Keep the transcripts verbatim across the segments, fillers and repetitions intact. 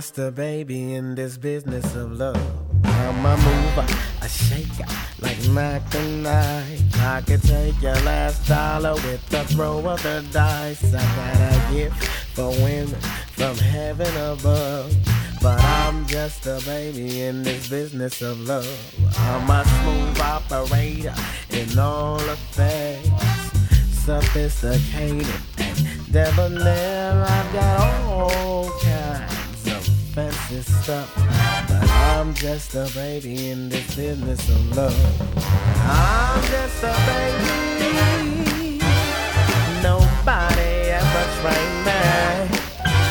just a baby in this business of love. I'm a mover, a shaker, like Mac and I. I could take your last dollar with the throw of the dice. I got a gift for women from heaven above. But I'm just a baby in this business of love. I'm a smooth operator in all affairs, sophisticated and debonair. I've got all kinds of fancy stuff, but I'm just a baby in this business of love. I'm just a baby. Nobody ever trained me.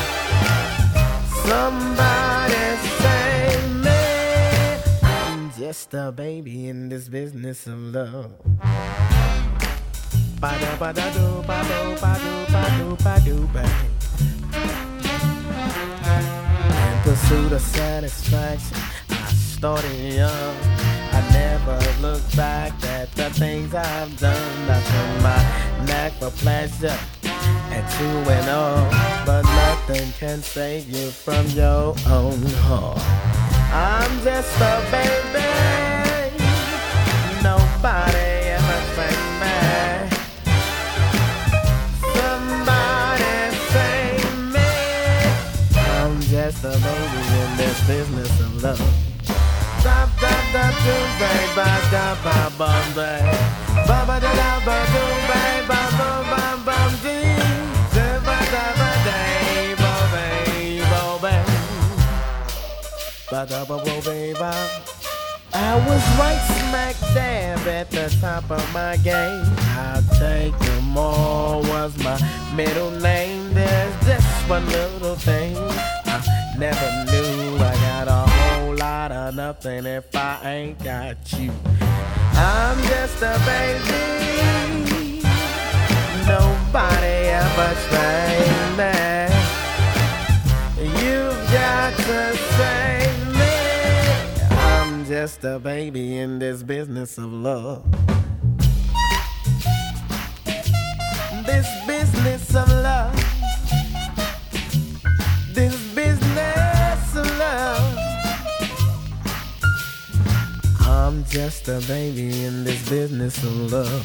Somebody save me. I'm just a baby in this business of love. Ba-da ba-da-do, ba-do, ba-do, ba-do, ba-do, bang. In pursuit of satisfaction, I started young. I never looked back at the things I've done. I turned my knack for pleasure and to and all, but nothing can save you from your own heart. I'm just a baby. Nobody ever trained me. Somebody save me. I'm just a baby in this business of love. Da da da do ba ba da ba bum ba ba ba da da ba do ba ba ba ba bum dee. I was right smack dab at the top of my game. I'll take them all was my middle name. There's just one little thing I never knew. I got a whole lot of nothing if I ain't got you. I'm just a baby. Nobody ever trained me. You've got to save me. I'm just a baby in this business of love. This business of love. This business of love. I'm just a baby in this business of love.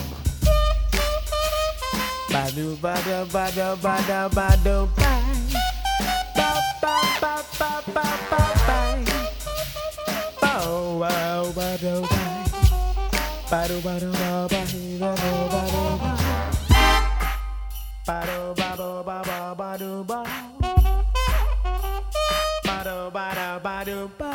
Ba-do, ba-da, ba-da, ba-da, ba-do, ba. Ba-do ba-do ba ba ba ba ba ba ba ba do ba ba do ba da ba do ba.